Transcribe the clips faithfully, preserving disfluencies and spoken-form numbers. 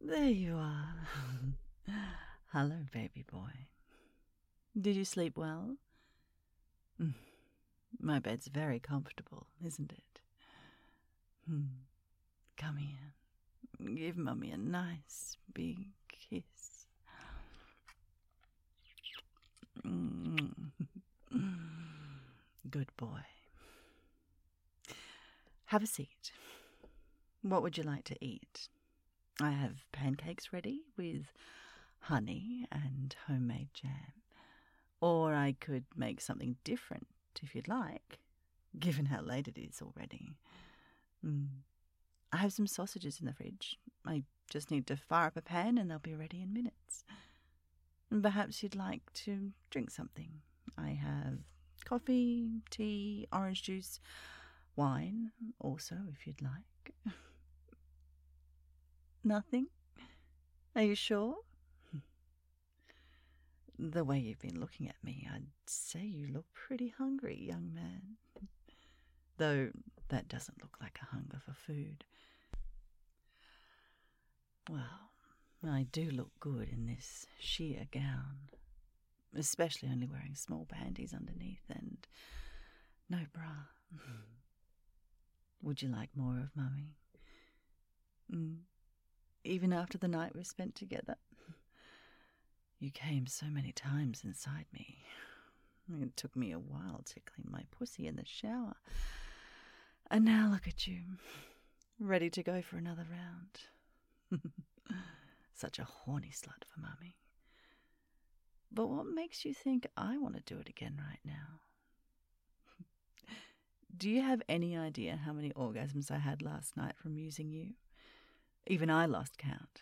There you are. Hello, baby boy. Did you sleep well? My bed's very comfortable, isn't it? Hmm. Come here. Give Mummy a nice big kiss. Good boy. Have a seat. What would you like to eat? I have pancakes ready with honey and homemade jam. Or I could make something different if you'd like, given how late it is already. Mm. I have some sausages in the fridge. I just need to fire up a pan and they'll be ready in minutes. And perhaps you'd like to drink something. I have coffee, tea, orange juice, wine also if you'd like. Nothing? Are you sure? The way you've been looking at me, I'd say you look pretty hungry, young man. Though that doesn't look like a hunger for food. Well, I do look good in this sheer gown, especially only wearing small panties underneath and no bra. Would you like more of Mummy? Mm. Even after the night we've spent together? You came so many times inside me. It took me a while to clean my pussy in the shower. And now look at you, ready to go for another round. Such a horny slut for Mummy. But what makes you think I want to do it again right now? Do you have any idea how many orgasms I had last night from using you? Even I lost count.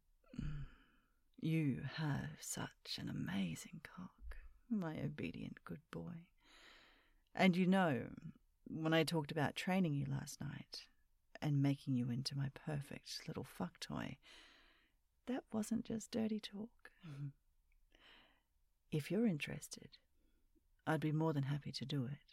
You have such an amazing cock, my obedient good boy. And you know, when I talked about training you last night and making you into my perfect little fuck toy, that wasn't just dirty talk. If you're interested, I'd be more than happy to do it.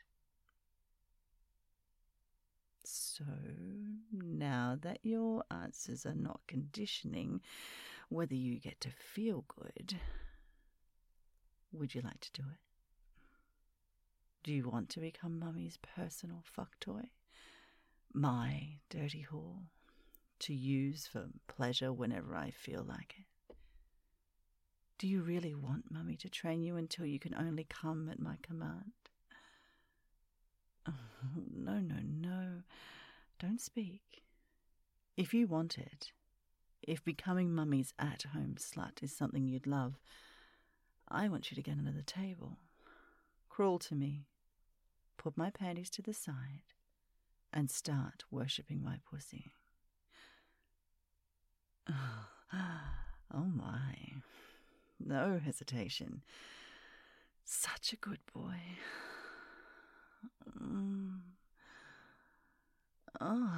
So, now that your answers are not conditioning whether you get to feel good, would you like to do it? Do you want to become Mummy's personal fuck toy? My dirty whore, to use for pleasure whenever I feel like it? Do you really want Mummy to train you until you can only come at my command? Oh, no, no, no. Don't speak. If you want it, if becoming Mummy's at-home slut is something you'd love, I want you to get under the table, crawl to me, put my panties to the side, and start worshipping my pussy. Oh my. No hesitation. Such a good boy. Mm. Oh.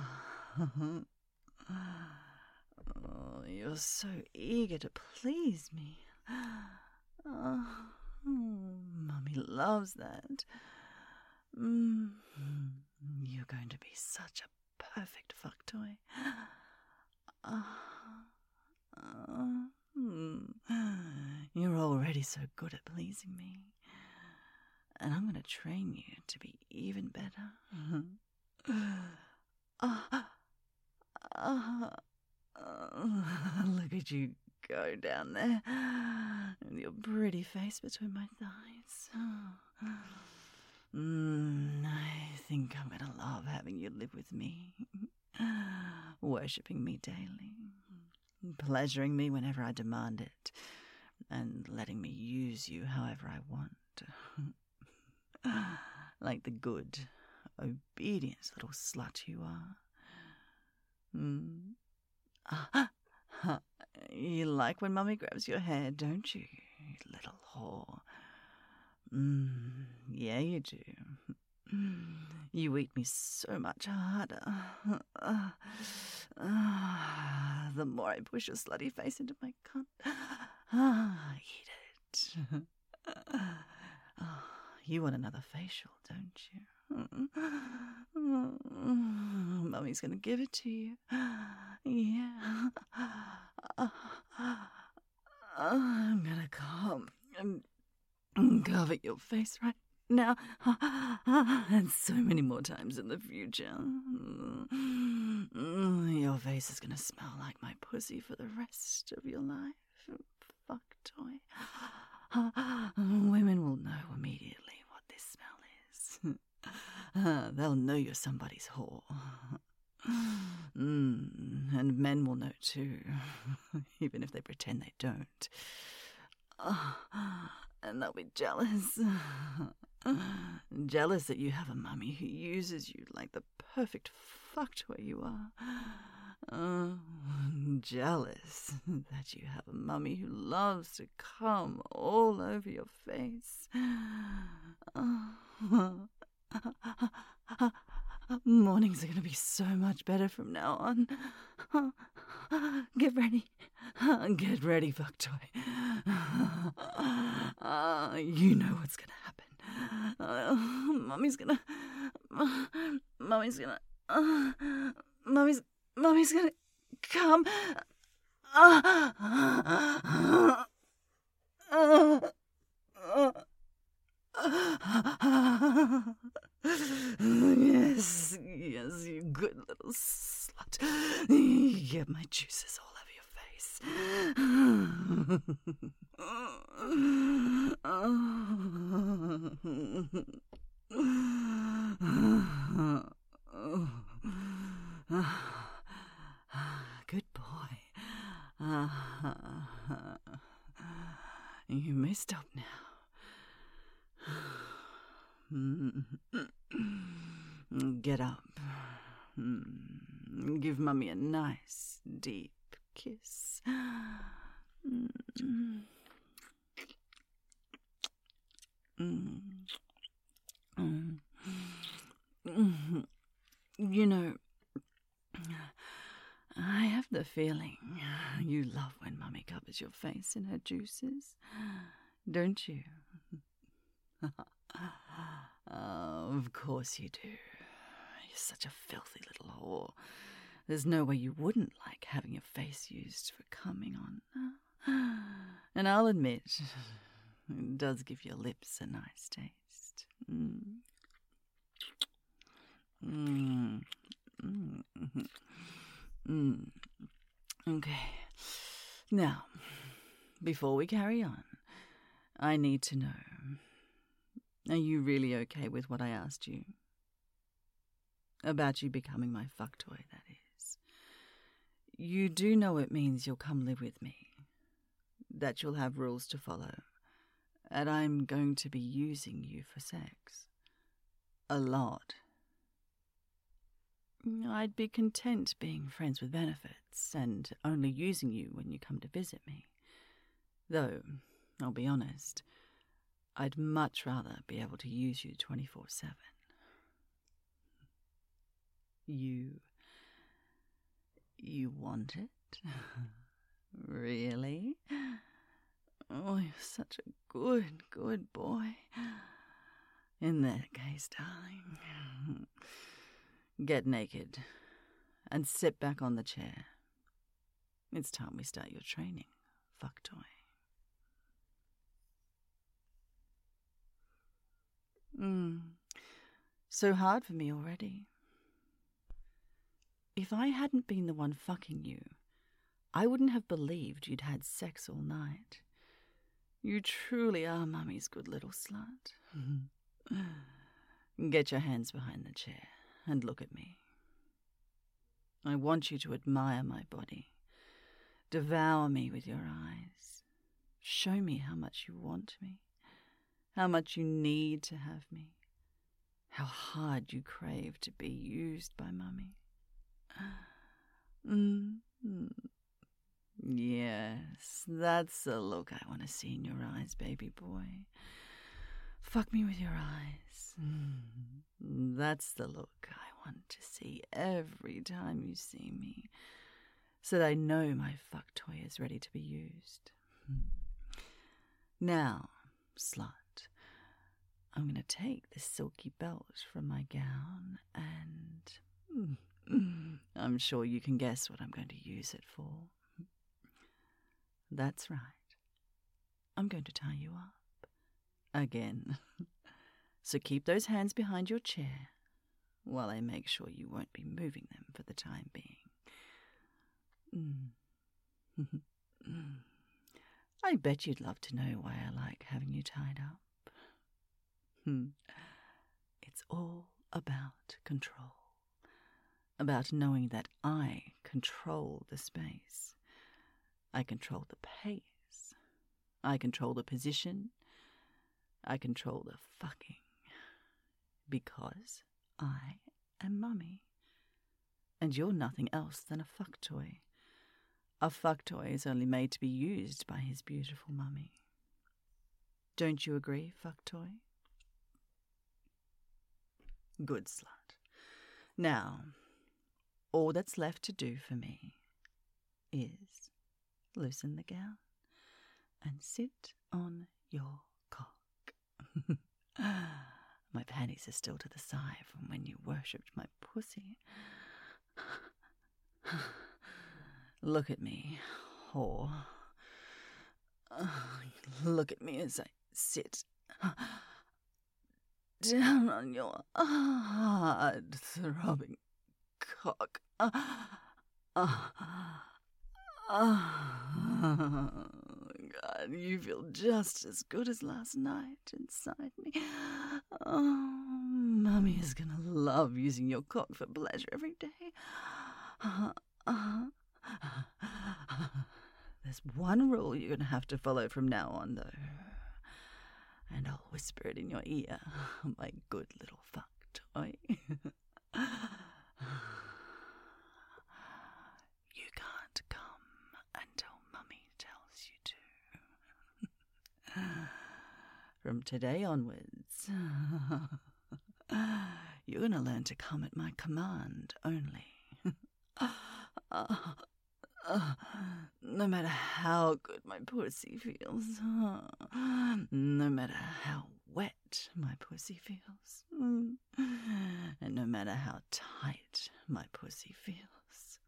Oh, you're so eager to please me. Oh, Mummy loves that. Mm. You're going to be such a perfect fuck toy. Oh. Oh. You're already so good at pleasing me. And I'm going to train you to be even better. Oh, oh, oh, look at you go down there with your pretty face between my thighs. Oh. Mm, I think I'm going to love having you live with me, worshipping me daily, pleasuring me whenever I demand it, and letting me use you however I want. Like the good, obedient little slut you are. Mm. Ah, you like when Mummy grabs your hair, don't you, you little whore? Mm, yeah, you do. You eat me so much harder. Uh, uh, the more I push your slutty face into my cunt. Ah, eat it. Oh, you want another facial, don't you? Mummy's gonna give it to you. Yeah. I'm gonna come and cover your face right now, and so many more times in the future. Your face is gonna smell like my pussy for the rest of your life. Fuck toy. Women will know immediately what this smell is. Uh, they'll know you're somebody's whore. Mm, and men will know too, even if they pretend they don't. Uh, and they'll be jealous. Jealous that you have a mummy who uses you like the perfect fuck toy you are. Uh, jealous that you have a mummy who loves to come all over your face. Uh, Mornings are going to be so much better from now on. Get ready. Get ready, fuck toy. Uh, you know what's going to happen. Uh, Mummy's going to... Mummy's going to... Uh, Mummy's... Mummy's going to come. Uh, uh, uh, uh, Yes, yes, you good little slut. You get my juices all over your face. Good boy. You may stop now. Get up. Give Mummy a nice, deep kiss. You know, I have the feeling you love when Mummy covers your face in her juices, don't you? Oh, of course you do. You're such a filthy little whore. There's no way you wouldn't like having your face used for coming on. And I'll admit, it does give your lips a nice taste. Mm. Mm. Mm. Mm. Okay. Now, before we carry on, I need to know, are you really okay with what I asked you? About you becoming my fuck toy, that is. You do know it means you'll come live with me, that you'll have rules to follow, and I'm going to be using you for sex. A lot. I'd be content being friends with benefits and only using you when you come to visit me. Though, I'll be honest, I'd much rather be able to use you twenty-four seven. You... you want it? Really? Oh, you're such a good, good boy. In that case, darling, get naked and sit back on the chair. It's time we start your training, fuck toy. Mm. So hard for me already. If I hadn't been the one fucking you, I wouldn't have believed you'd had sex all night. You truly are Mummy's good little slut. Get your hands behind the chair and look at me. I want you to admire my body. Devour me with your eyes. Show me how much you want me. How much you need to have me. How hard you crave to be used by Mummy. Mm-hmm. Yes, that's the look I want to see in your eyes, baby boy. Fuck me with your eyes. Mm-hmm. That's the look I want to see every time you see me, so that I know my fuck toy is ready to be used. Now, slut, I'm going to take this silky belt from my gown and I'm sure you can guess what I'm going to use it for. That's right. I'm going to tie you up. Again. So keep those hands behind your chair while I make sure you won't be moving them for the time being. Mm. I bet you'd love to know why I like having you tied up. Hmm. It's all about control. About knowing that I control the space. I control the pace. I control the position. I control the fucking. Because I am Mummy. And you're nothing else than a fuck toy. A fuck toy is only made to be used by his beautiful mummy. Don't you agree, fuck toy? Good slut. Now, all that's left to do for me is loosen the gown and sit on your cock. My panties are still to the side from when you worshipped my pussy. Look at me, whore. Look at me as I sit down on your hard throbbing cock. Uh, uh, oh, God, you feel just as good as last night inside me. Oh, Mummy is gonna love using your cock for pleasure every day. Uh, uh, There's one rule you're gonna have to follow from now on, though. And I'll whisper it in your ear, my good little fuck toy. You can't come until Mummy tells you to. From today onwards, you're gonna learn to come at my command only. No matter how good my pussy feels, no matter how wet my pussy feels, and no matter how tight my pussy feels,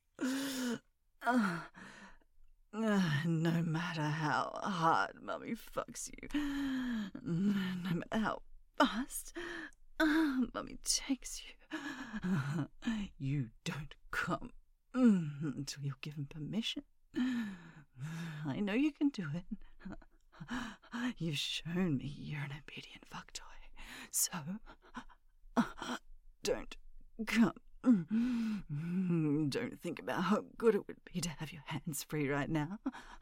no matter how hard Mummy fucks you, no matter how fast Mummy takes you, you don't come until you're given permission. I know you can do it. You've shown me you're an obedient fuck toy. So, don't come. Don't think about how good it would be to have your hands free right now.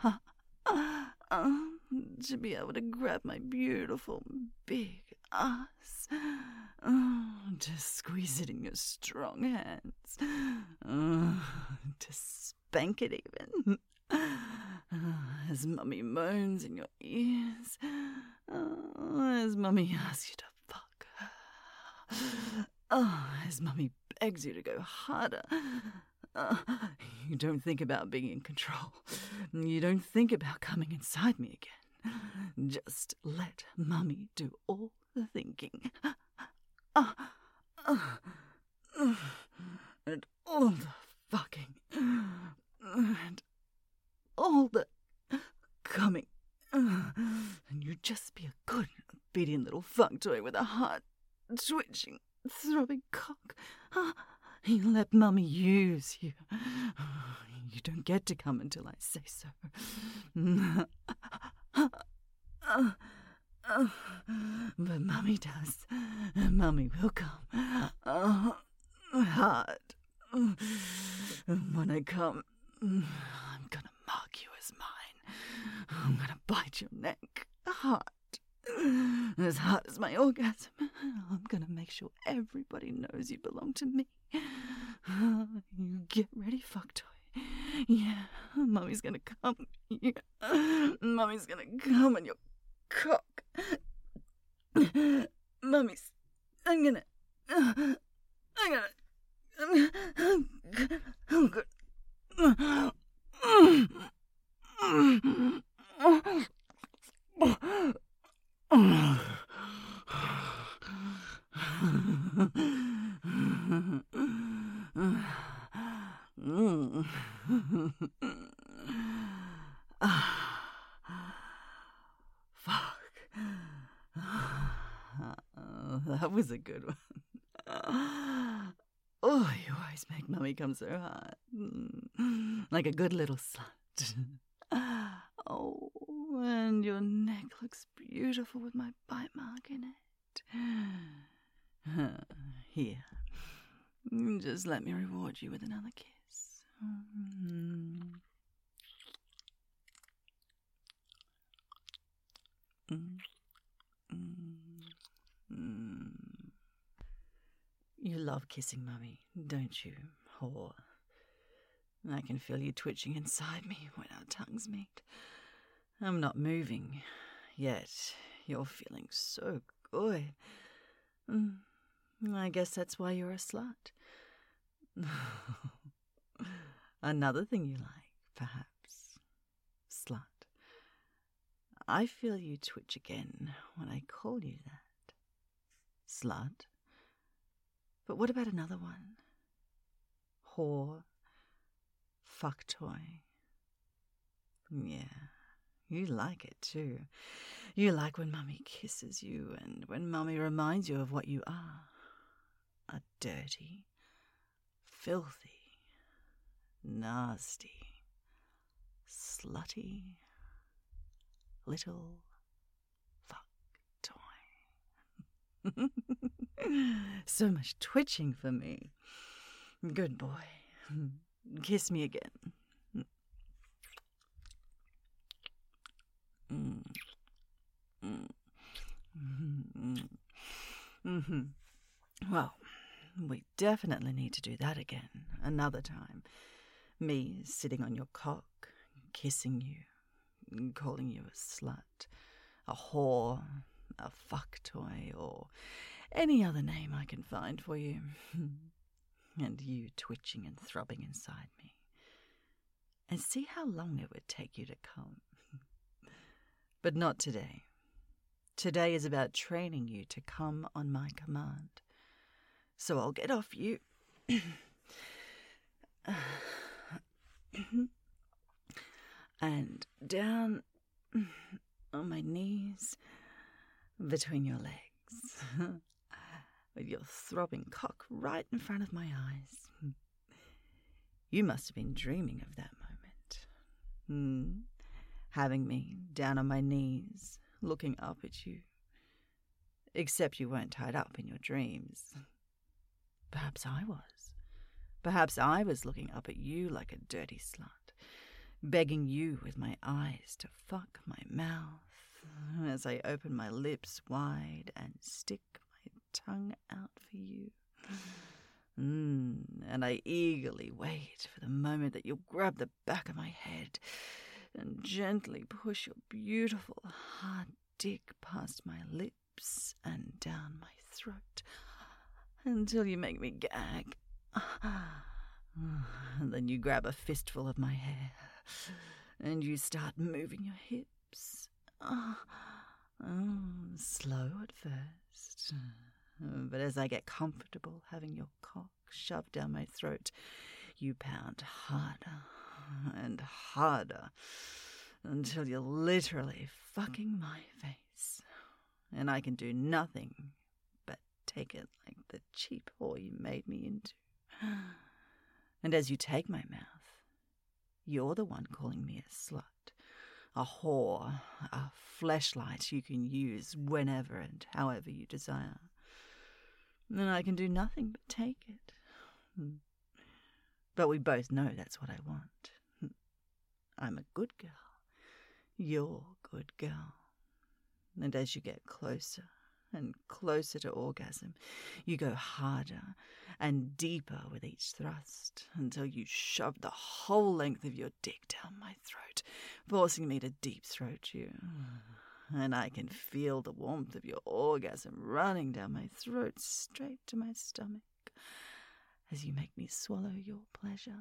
To be able to grab my beautiful big ass. To squeeze it in your strong hands. To spank it even. As Mummy moans in your ears. As Mummy asks you to fuck her. As Mummy begs you to go harder. You don't think about being in control. You don't think about coming inside me again. Just let Mummy do all the thinking. And all the fucking. And all the coming. And you just be a good, obedient little fuck toy with a heart twitching, throbbing cock. You let Mummy use you. You don't get to come until I say so. But Mummy does. Mummy will come. Hard. When I come, I'm gonna mark you as mine. I'm gonna bite your neck hard. As hard as my orgasm. I'm gonna make sure everybody knows you belong to me. You get ready, fuck toy. Yeah, Mummy's gonna come. Yeah. Mummy's gonna come on your cock. Mummy's. I'm gonna. I'm gonna. I'm gonna. I'm good. was a good one. Oh, you always make Mummy come so hard. Like a good little slut. Oh, and your neck looks beautiful with my bite mark in it. Here, just let me reward you with another kiss. Mm. Mm. Mm. You love kissing Mummy, don't you, whore? I can feel you twitching inside me when our tongues meet. I'm not moving, yet you're feeling so good. Mm. I guess that's why you're a slut. Another thing you like, perhaps. Slut. I feel you twitch again when I call you that. Slut. But what about another one? Whore. Fuck toy. Yeah, you like it too. You like when Mummy kisses you and when Mummy reminds you of what you are. A dirty, filthy, nasty, slutty little fuck toy. So much twitching for me. Good boy. Kiss me again. Mm. Mm. Mm-hmm. Mm-hmm. Well, we definitely need to do that again, another time. Me sitting on your cock, kissing you, calling you a slut, a whore, a fuck toy, or any other name I can find for you. And you twitching and throbbing inside me. And see how long it would take you to come. But not today. Today is about training you to come on my command. So I'll get off you. And down on my knees between your legs. With your throbbing cock right in front of my eyes. You must have been dreaming of that moment. Hmm? Having me down on my knees, looking up at you. Except you weren't tied up in your dreams. Perhaps I was. Perhaps I was looking up at you like a dirty slut, begging you with my eyes to fuck my mouth as I open my lips wide and stick my tongue out for you. Mm, and I eagerly wait for the moment that you'll grab the back of my head and gently push your beautiful hard dick past my lips and down my throat until you make me gag. And then you grab a fistful of my hair and you start moving your hips. Oh, slow at first. But as I get comfortable having your cock shoved down my throat, you pound harder and harder until you're literally fucking my face. And I can do nothing but take it like the cheap whore you made me into. And as you take my mouth, you're the one calling me a slut, a whore, a fleshlight you can use whenever and however you desire. And I can do nothing but take it. But we both know that's what I want. I'm a good girl. You're a good girl. And as you get closer and closer to orgasm, you go harder and deeper with each thrust until you shove the whole length of your dick down my throat, forcing me to deep throat you. And I can feel the warmth of your orgasm running down my throat straight to my stomach as you make me swallow your pleasure.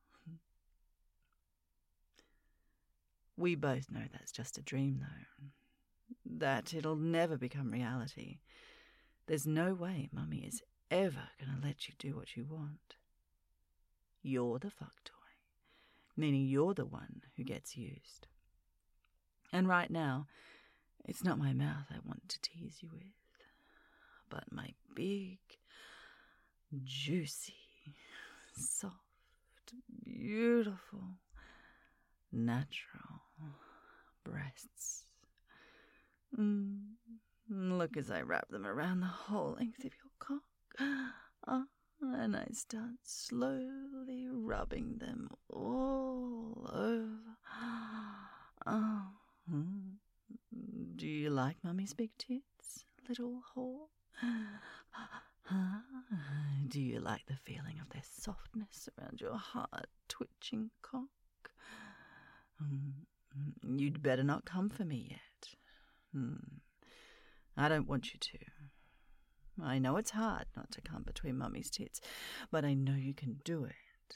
We both know that's just a dream, though. That it'll never become reality. There's no way Mummy is ever going to let you do what you want. You're the fuck toy, meaning you're the one who gets used. And right now, it's not my mouth I want to tease you with, but my big, juicy, soft, beautiful, natural breasts. Mm. Look as I wrap them around the whole length of your cock. Uh, and I start slowly rubbing them all over. Oh. Do you like Mummy's big tits, little whore? Do you like the feeling of their softness around your hard, twitching cock? You'd better not come for me yet. Hmm. I don't want you to. I know it's hard not to come between Mummy's tits, but I know you can do it.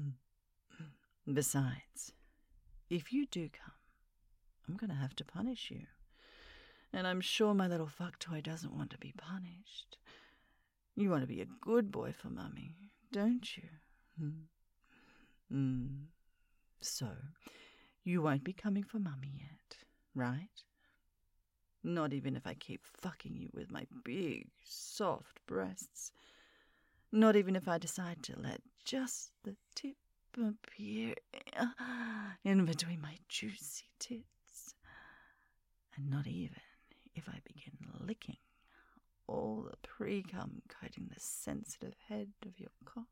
Besides, if you do come, I'm going to have to punish you. And I'm sure my little fuck toy doesn't want to be punished. You want to be a good boy for Mummy, don't you? Hmm. Mm. So, you won't be coming for Mummy yet, right? Not even if I keep fucking you with my big, soft breasts. Not even if I decide to let just the tip appear in between my juicy tits. And not even if I begin licking all the pre-cum coating the sensitive head of your cock.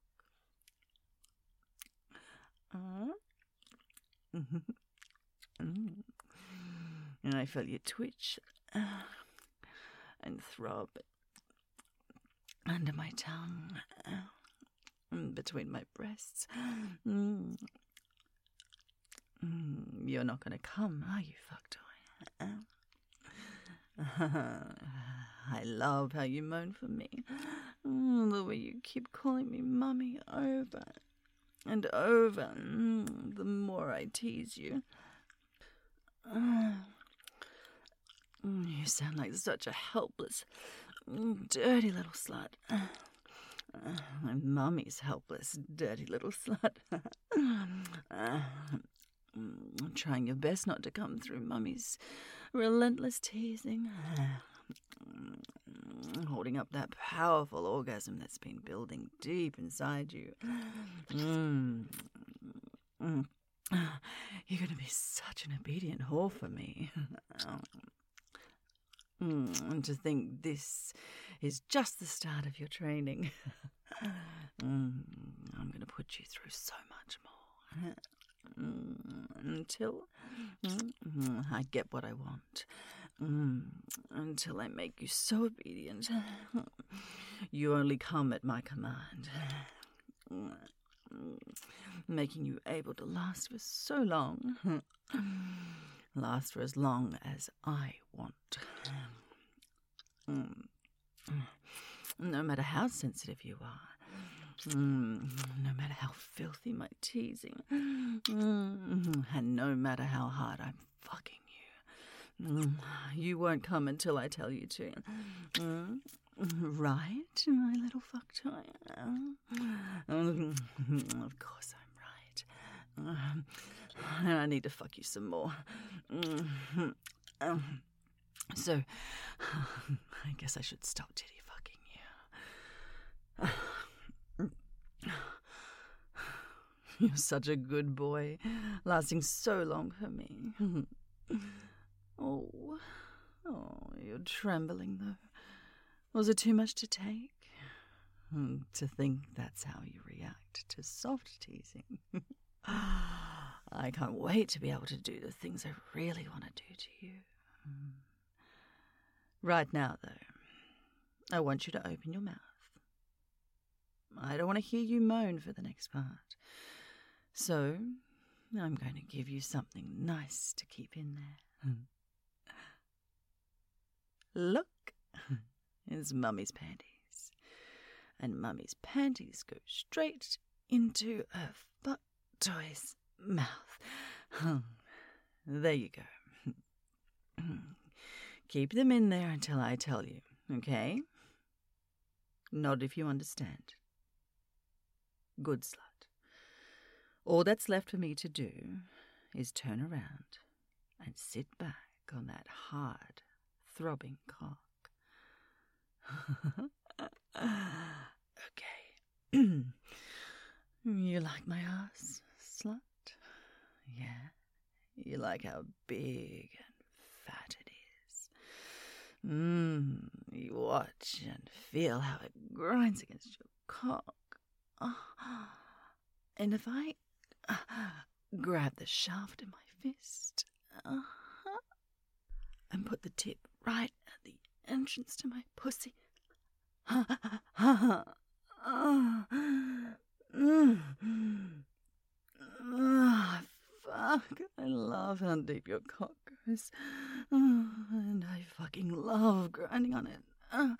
Uh, mm. And I feel you twitch uh, and throb under my tongue, uh, between my breasts. Mm. Mm. You're not going to come, are you, fuck toy? Uh, I love how you moan for me. Mm, the way you keep calling me Mummy over and over. Mm, the more I tease you. Uh, you sound like such a helpless, dirty little slut. Uh, my Mummy's helpless, dirty little slut. uh, trying your best not to come through Mummy's relentless teasing. Holding up that powerful orgasm that's been building deep inside you. Mm. Mm. You're going to be such an obedient whore for me. Mm. And to think this is just the start of your training. mm. I'm going to put you through so much more. Mm. Until mm. I get what I want. Mm, until I make you so obedient. You only come at my command. Making you able to last for so long. Last for as long as I want. No matter how sensitive you are. No matter how filthy my teasing. And no matter how hard I'm fucking you. Mm, you won't come until I tell you to. Mm, right, my little fuck toy? Um, of course I'm right. Um, I need to fuck you some more. Mm, um, so, I guess I should stop titty fucking you. You're such a good boy, lasting so long for me. Oh, oh, you're trembling, though. Was it too much to take? Mm, to think that's how you react to soft teasing. I can't wait to be able to do the things I really want to do to you. Mm. Right now, though, I want you to open your mouth. I don't want to hear you moan for the next part. So, I'm going to give you something nice to keep in there. Look, it's Mummy's panties. And Mummy's panties go straight into her fuck toy's mouth. There you go. Keep them in there until I tell you, okay? Nod if you understand. Good slut. All that's left for me to do is turn around and sit back on that hard, throbbing cock. Okay. You like my ass, slut? Yeah. You like how big and fat it is. Mmm. You watch and feel how it grinds against your cock. And if I uh, grab the shaft in my fist uh-huh, and put the tip right at the entrance to my pussy. mm. Oh, fuck, I love how deep your cock goes. Oh, and I fucking love grinding on it. Oh,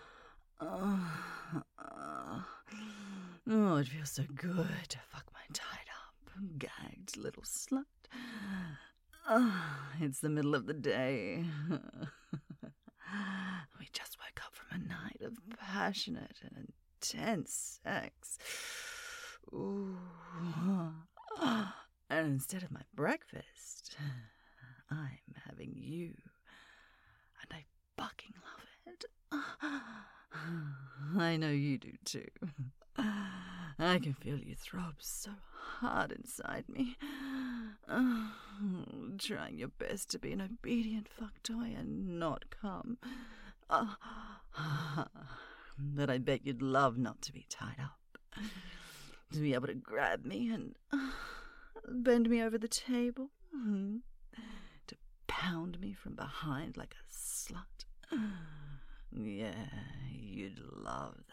oh, oh, it feels so good to fuck my tied up, gagged little slut. Oh, it's the middle of the day. We just woke up from a night of passionate and intense sex. Ooh. And instead of my breakfast, I'm having you. And I fucking love it. I know you do too. I can feel you throb so hard inside me. Oh, trying your best to be an obedient fuck toy and not come. Oh, but I bet you'd love not to be tied up. To be able to grab me and uh, bend me over the table. Mm-hmm. To pound me from behind like a slut. Yeah, you'd love that.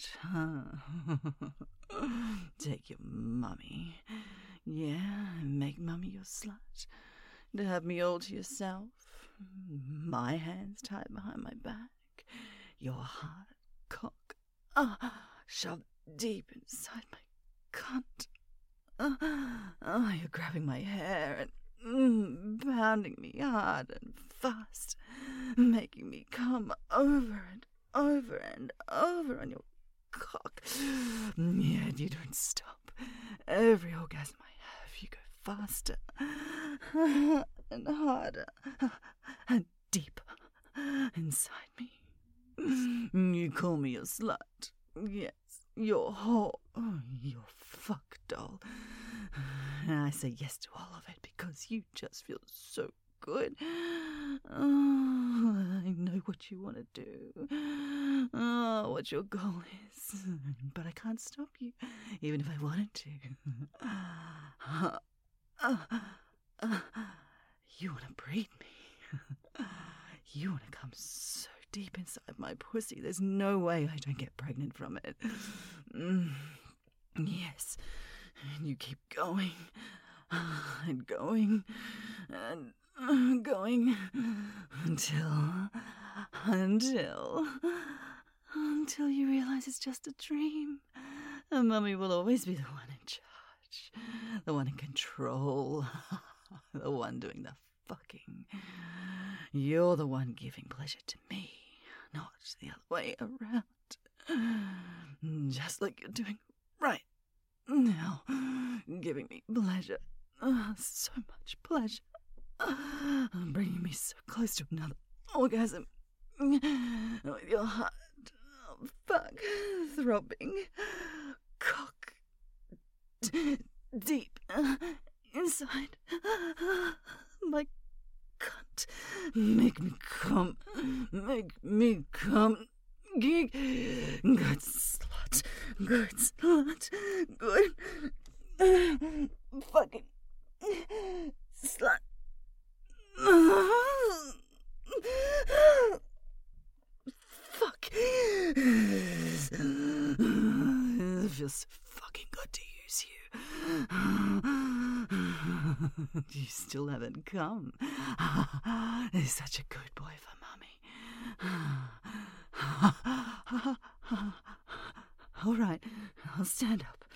Take your mummy. Yeah, make mummy your slut. To have me all to yourself. My hands tied behind my back. Your hard cock. Ah, uh, shoved deep inside my cunt. Uh, oh, you're grabbing my hair and mm, pounding me hard and fast, making me come over and over and over on your cock. Yet you don't stop. Every orgasm I have, you go faster and harder and deeper inside me. You call me a slut. Yes, you're whore. Oh, you're fuck doll. I say yes to all of it because you just feel so good. Oh, I know what you want to do. Oh, what your goal is. But I can't stop you, even if I wanted to. You want to breed me. You want to come so deep inside my pussy. There's no way I don't get pregnant from it. Mm. Yes. And you keep going and going and going until, until, until you realize it's just a dream. And Mummy will always be the one in charge, the one in control, the one doing the fucking. You're the one giving pleasure to me, not the other way around. Just like you're doing right now, giving me pleasure, oh, so much pleasure, bringing me so close to another orgasm, with your heart, oh, fuck, throbbing, cock, d- deep inside my cunt. Make me come, make me come. Good slut, good slut, good fucking slut. Fuck. It feels so fucking good to use you. You still haven't come. He's such a good boy for Mummy. All right, I'll stand up.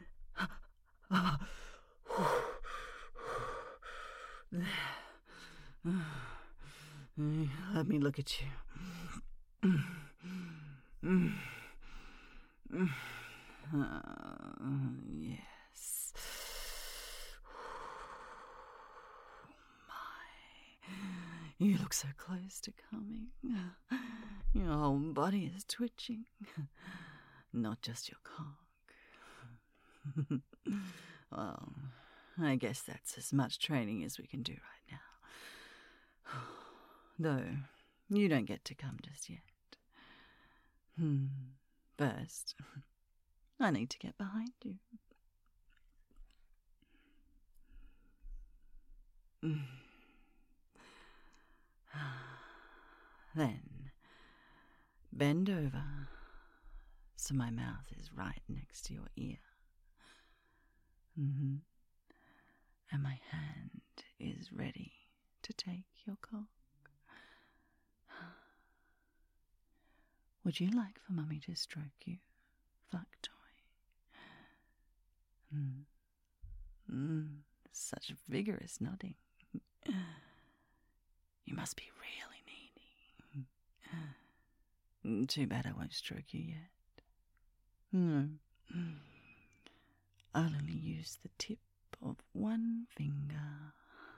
Let me look at you. Uh, yes. My, You look so close to coming. Your whole body is twitching. Not just your cock. Well, I guess that's as much training as we can do right now. Though, you don't get to come just yet. Hmm. First, I need to get behind you. Then, bend over so my mouth is right next to your ear. Mm-hmm. And my hand is ready to take your cock. Would you like for Mummy to stroke you, fuck toy? Mm. Mm. Such vigorous nodding. You must be really needy. Too bad I won't stroke you yet. No. I'll only use the tip of one finger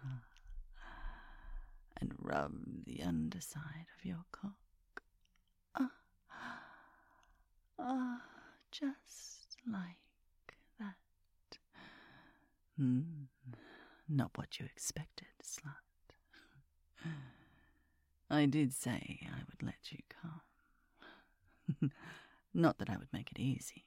and rub the underside of your cock. Ah, ah, just like that. Hmm, not what you expected, slut. I did say I would let you come. Not that I would make it easy.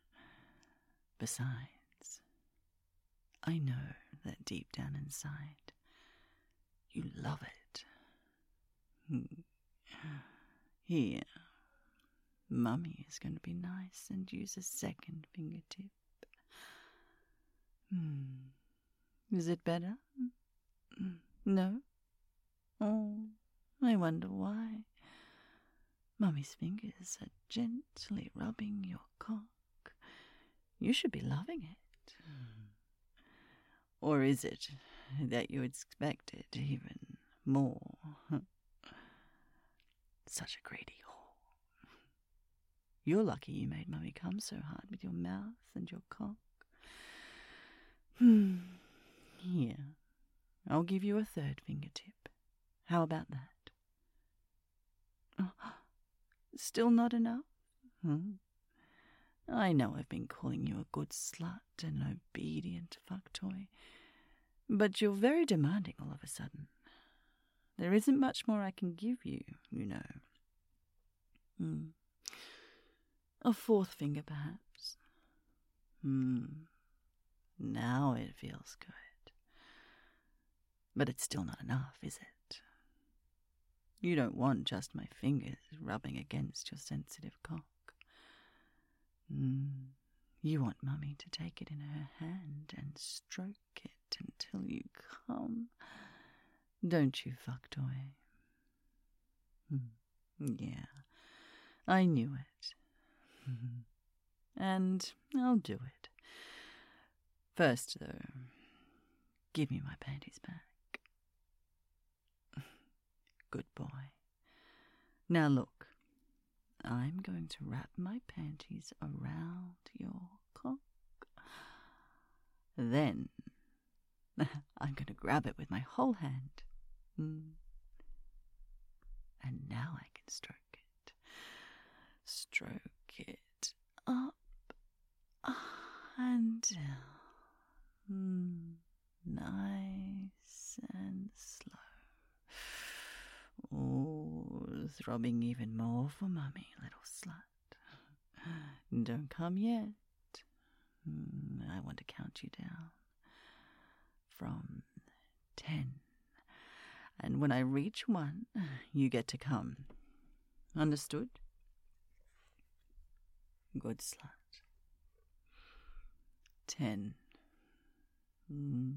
Besides, I know that deep down inside, you love it. Here, Mummy is going to be nice and use a second fingertip. Hmm. Is it better? No? Oh, I wonder why. Mummy's fingers are gently rubbing your cock. You should be loving it. Or is it that you expected even more? Such a greedy whore. You're lucky you made Mummy come so hard with your mouth and your cock. Hmm. Here, I'll give you a third fingertip. How about that? Oh, still not enough? Hmm. I know I've been calling you a good slut and an obedient fuck toy, but you're very demanding all of a sudden. There isn't much more I can give you, you know. Hmm. A fourth finger, perhaps. Hmm. Now it feels good. But it's still not enough, is it? You don't want just my fingers rubbing against your sensitive cock. Mm. You want Mummy to take it in her hand and stroke it until you come. Don't you, fuck toy? Mm. Yeah, I knew it. And I'll do it. First, though, give me my panties back. Good boy. Now look, I'm going to wrap my panties around your cock. Then I'm going to grab it with my whole hand. Mm. And now I can stroke it. Stroke it up and down. Mm. Nice and slow. Oh, throbbing even more for Mummy, little slut. Don't come yet. I want to count you down from ten. And when I reach one, you get to come. Understood? Good slut. Ten. Mm.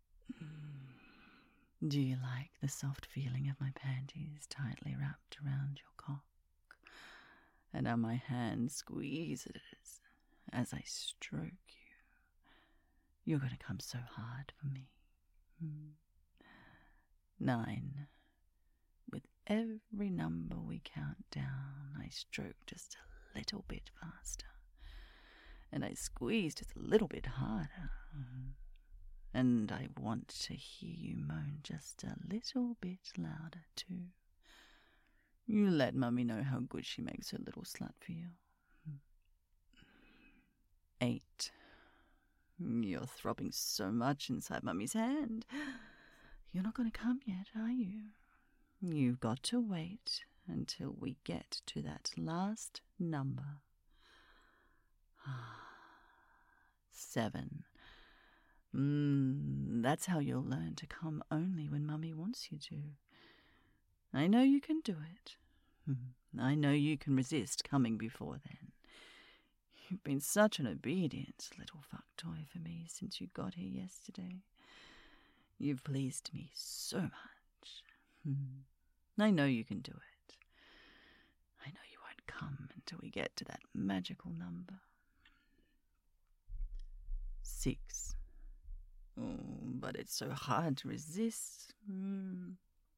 Do you like the soft feeling of my panties tightly wrapped around your cock? And how my hand squeezes as I stroke you? You're going to come so hard for me. Hmm. Nine. With every number we count down, I stroke just a little bit faster. And I squeeze just a little bit harder. And I want to hear you moan just a little bit louder too. You let Mummy know how good she makes her little slut feel. Eight. You're throbbing so much inside Mummy's hand. You're not going to come yet, are you? You've got to wait until we get to that last number. Seven. Mm, that's how you'll learn to come only when Mummy wants you to. I know you can do it. I know you can resist coming before then. You've been such an obedient little fuck toy for me since you got here yesterday. You've pleased me so much. I know you can do it. I know you won't come until we get to that magical number. Six. Oh, but it's so hard to resist. Mm.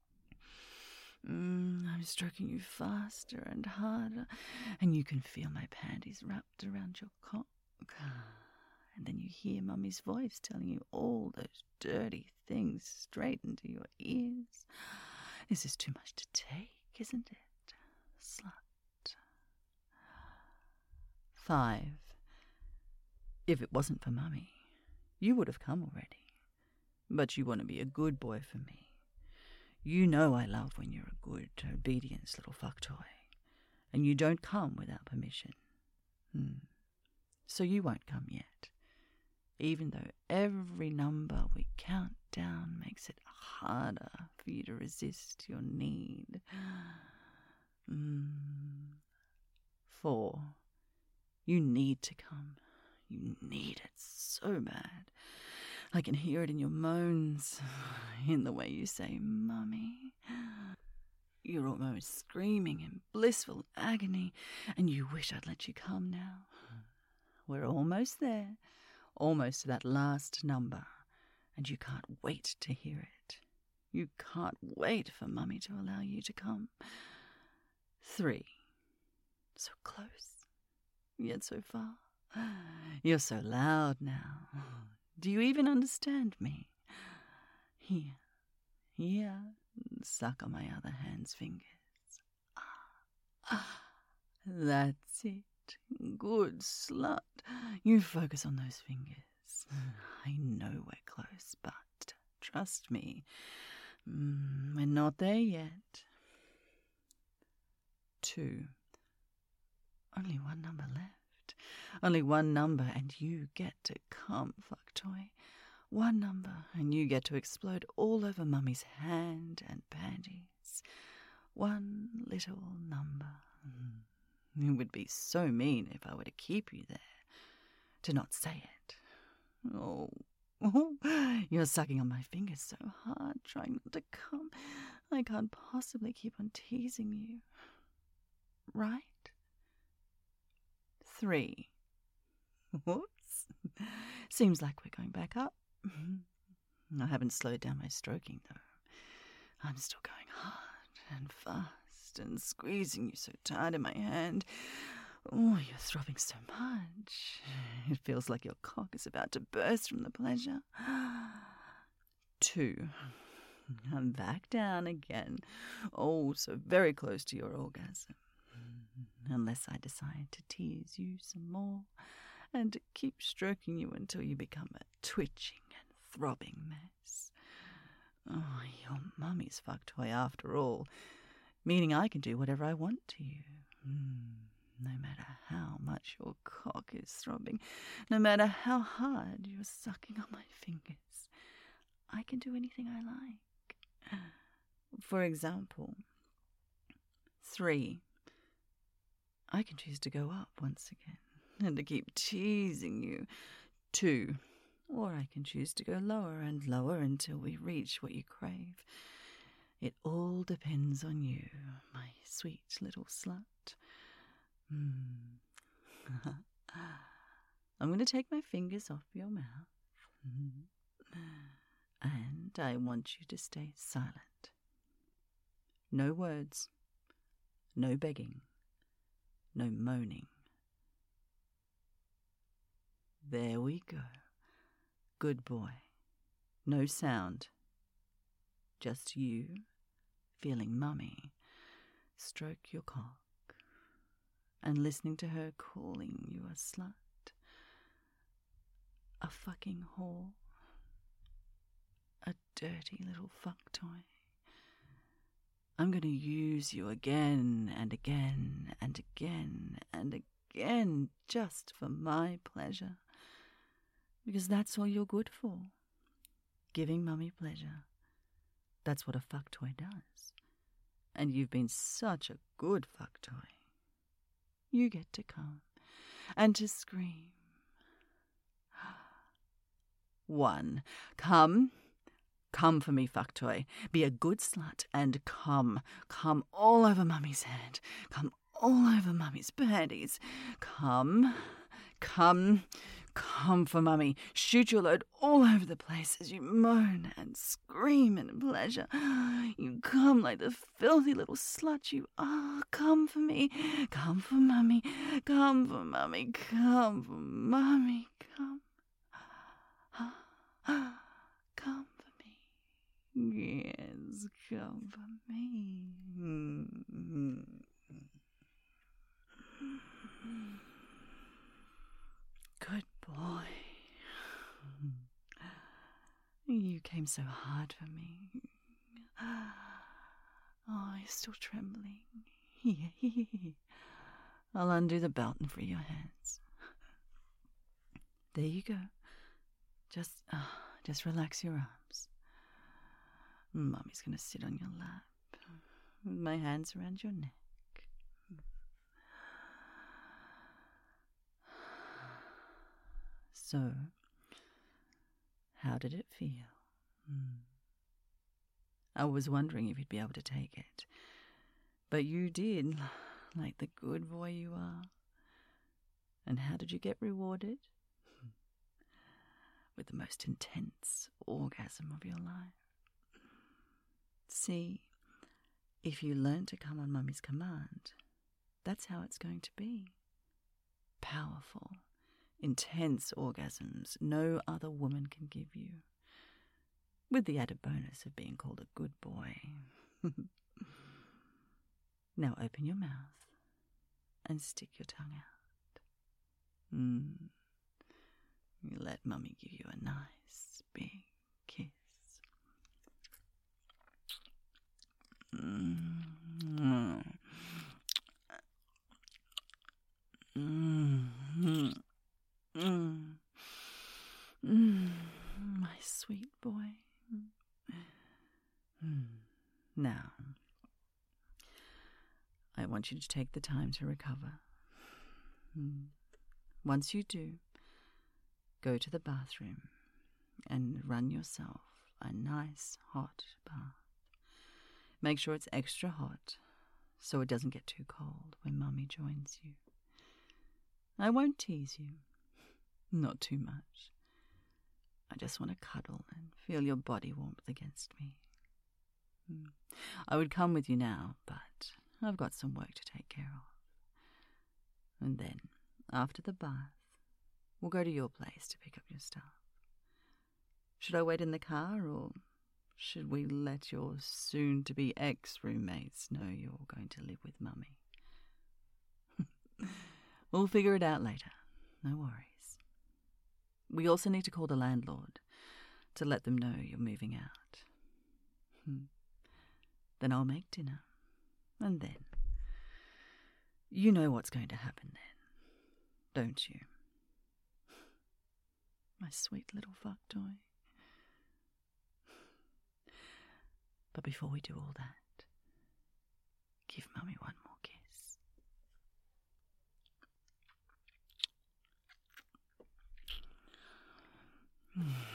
Mm, I'm stroking you faster and harder, and you can feel my panties wrapped around your cock. And then you hear Mummy's voice telling you all those dirty things straight into your ears. This is too much to take, isn't it, slut? Five. If it wasn't for Mummy, you would have come already. But you want to be a good boy for me. You know I love when you're a good, obedient little fuck toy, and you don't come without permission. Hmm. So you won't come yet, even though every number we count down makes it harder for you to resist your need. Hmm. Four. You need to come. You need it so bad. I can hear it in your moans, in the way you say, Mummy. You're almost screaming in blissful agony, and you wish I'd let you come now. We're almost there, almost to that last number, and you can't wait to hear it. You can't wait for Mummy to allow you to come. Three. So close, yet so far. You're so loud now. Do you even understand me? Here, here, suck on my other hand's fingers. Ah, that's it. Good slut. You focus on those fingers. I know we're close, but trust me, mm, we're not there yet. Two. Only one number left. Only one number and you get to come, fuck toy. One number and you get to explode all over Mummy's hand and panties. One little number. It would be so mean if I were to keep you there, to not say it. Oh, oh, you're sucking on my fingers so hard, trying not to come. I can't possibly keep on teasing you. Right? Three. Whoops. Seems like we're going back up. I haven't slowed down my stroking, though. I'm still going hard and fast and squeezing you so tight in my hand. Oh, you're throbbing so much. It feels like your cock is about to burst from the pleasure. Two. I'm back down again. Oh, so very close to your orgasm. Unless I decide to tease you some more and to keep stroking you until you become a twitching and throbbing mess. Oh, you're Mummy's fuck toy after all, meaning I can do whatever I want to you. Mm, no matter how much your cock is throbbing, no matter how hard you're sucking on my fingers, I can do anything I like. For example, three. I can choose to go up once again and to keep teasing you. Two. Or I can choose to go lower and lower until we reach what you crave. It all depends on you, my sweet little slut. Mm. I'm going to take my fingers off your mouth. Mm. And I want you to stay silent. No words. No begging. No moaning. There we go. Good boy. No sound. Just you feeling Mummy stroke your cock and listening to her calling you a slut, a fucking whore, a dirty little fuck toy. I'm going to use you again and again and again and again just for my pleasure. Because that's all you're good for. Giving Mummy pleasure. That's what a fuck toy does. And you've been such a good fuck toy. You get to come and to scream. One. Come. Come for me, fuck toy. Be a good slut and come. Come all over Mummy's head. Come all over Mummy's panties. Come. Come. Come for Mummy. Shoot your load all over the place as you moan and scream in pleasure. You come like the filthy little slut you are. Come for me. Come for Mummy. Come for Mummy. Come for Mummy. Come. Come for me. Yes, come for me. Good boy. You came so hard for me. Oh, you're still trembling. Here, I'll undo the belt and free your hands. There you go. Just, uh, just relax your arms. Mummy's gonna sit on your lap with my hands around your neck. So, how did it feel? Hmm. I was wondering if you'd be able to take it. But you did, like the good boy you are. And how did you get rewarded? With the most intense orgasm of your life. See, if you learn to come on Mummy's command, that's how it's going to be. Powerful, intense orgasms no other woman can give you. With the added bonus of being called a good boy. Now open your mouth and stick your tongue out. Mm. You let Mummy give you a nice big kiss. Mm. Mm. Mm. Mm. Mm. My sweet boy. Mm. Now, I want you to take the time to recover. Mm. Once you do, go to the bathroom and run yourself a nice hot bath. Make sure it's extra hot so it doesn't get too cold when Mummy joins you. I won't tease you. Not too much. I just want to cuddle and feel your body warmth against me. I would come with you now, but I've got some work to take care of. And then, after the bath, we'll go to your place to pick up your stuff. Should I wait in the car, or should we let your soon-to-be ex-roommates know you're going to live with Mummy? We'll figure it out later. No worries. We also need to call the landlord to let them know you're moving out. Hmm. Then I'll make dinner. And then, you know what's going to happen then, don't you? My sweet little fuck toy. But before we do all that, give Mummy one more kiss. Hmm.